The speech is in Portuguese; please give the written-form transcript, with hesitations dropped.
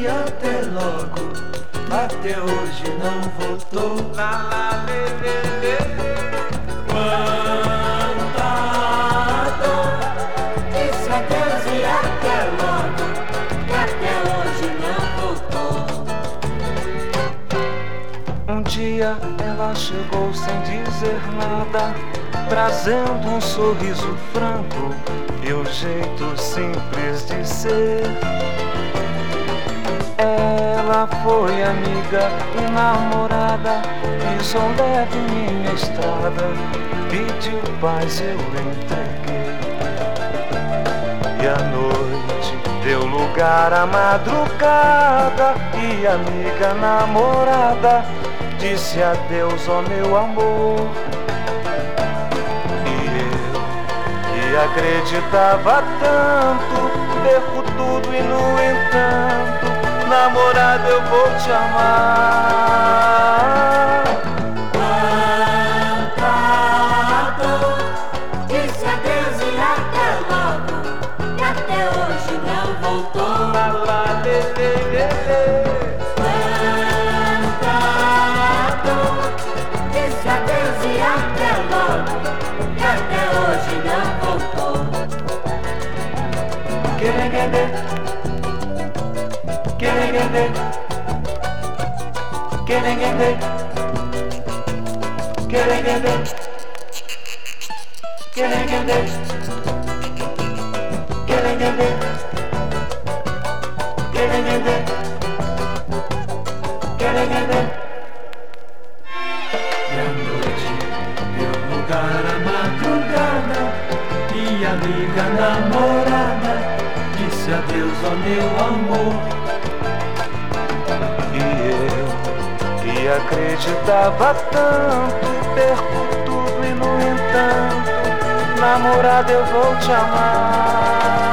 e até logo. Até hoje não voltou. Lá, lá, lê, lê, lê. Quanta dor. Disse adeus e até logo. E até hoje não voltou. Um dia ela chegou sem dizer nada, trazendo um sorriso franco e um jeito simples de ser. Ela foi amiga e namorada, pisou leve minha estrada, pediu paz, eu entreguei. E a noite deu lugar à madrugada, e amiga namorada disse adeus, ó meu amor. E acreditava tanto, perco tudo e no entanto, namorada, eu vou te amar. Quanta dor. Disse adeus e até logo. E até hoje não voltou. Lá, lá, lê, lê, lê, lê. Quanta dor. Disse adeus e até logo. E até hoje não voltou. Quereguede, quereguede, quereguede, quereguede, quereguede, quereguede, quereguede, quereguede. E a noite deu lugar à madrugada, e a amiga namorada disse adeus ao meu amor. E eu, que acreditava tanto, perco tudo e no entanto, namorada, eu vou te amar.